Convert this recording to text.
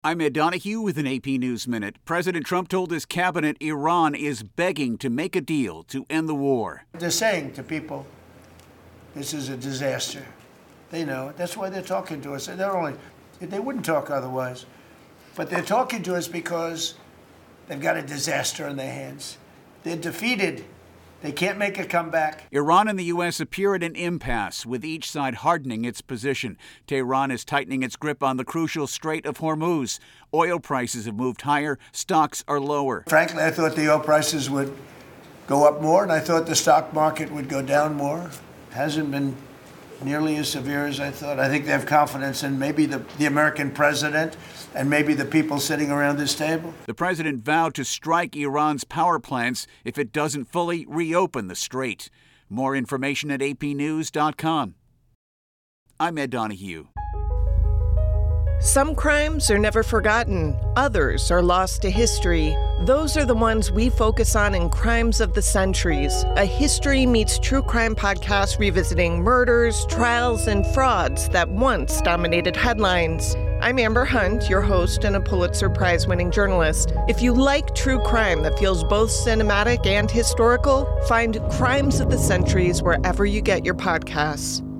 I'm Ed Donahue with an AP News Minute. President Trump told his cabinet Iran is begging to make a deal to end the war. They're saying to people, this is a disaster. They know it. That's why they're talking to us. They wouldn't talk otherwise. But they're talking to us because they've got a disaster in their hands. They're defeated. They can't make a comeback. Iran and the U.S. appear at an impasse, with each side hardening its position. Tehran is tightening its grip on the crucial Strait of Hormuz. Oil prices have moved higher. Stocks are lower. Frankly, I thought the oil prices would go up more, and I thought the stock market would go down more. Hasn't been nearly as severe as I thought. I think they have confidence in maybe the American president and maybe the people sitting around this table. The president vowed to strike Iran's power plants if it doesn't fully reopen the strait. More information at apnews.com. I'm Ed Donahue. Some crimes are never forgotten. Others are lost to history. Those are the ones we focus on in Crimes of the Centuries, a history meets true crime podcast revisiting murders, trials, and frauds that once dominated headlines. I'm Amber Hunt, your host and a Pulitzer Prize-winning journalist. If you like true crime that feels both cinematic and historical, find Crimes of the Centuries wherever you get your podcasts.